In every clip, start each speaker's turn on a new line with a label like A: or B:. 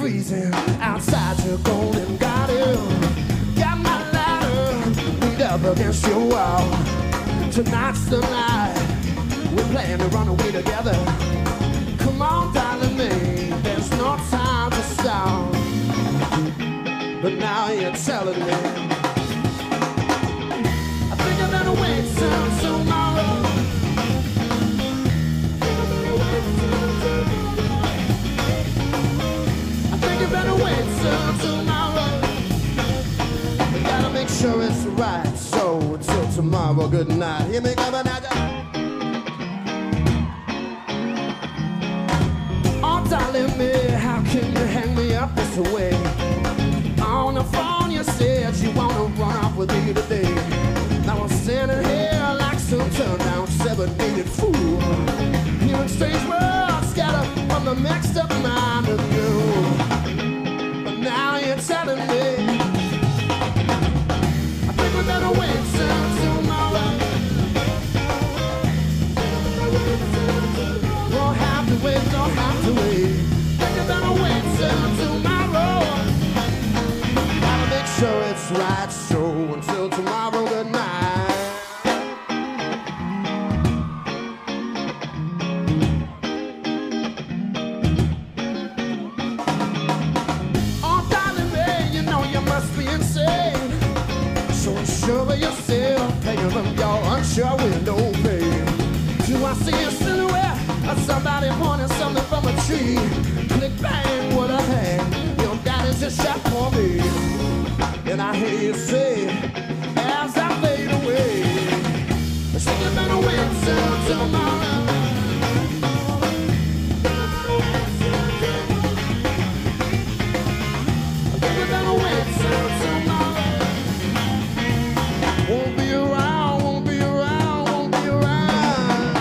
A: freezing outside your golden garden. Got my ladder beat up against your wall. Tonight's the night we plan to run away together. Come on, darling, me, there's no time to stop. But now you're telling me I think I better wait till tomorrow. I think I better wait till tomorrow. We gotta make sure it's right. So till tomorrow, good night. Hear me coming now. Oh, darling, me, how can you hang me up this way? On the phone you said you wanna run off with me today. Now I'm standing here like some turned down seven-dated fool, hearing strange words scattered from the mixed up mind of you. But now you're telling me I think we better wait till tomorrow. Don't have to wait, don't have to wait. Think we better wait till tomorrow. Sure it's right, so until tomorrow, good night. Oh, darling, babe, you know you must be insane. So unsure of yourself, hanging from your unsure window, babe. Do I see a silhouette of somebody pointing something from a tree? Click bang, what a hand, your daddy's just shot for me. And I hear you say, as I fade away, I think you better wait till tomorrow. I think you better wait till tomorrow. Won't be around, won't be around, won't be around.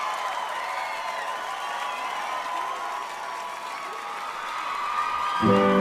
B: Yeah.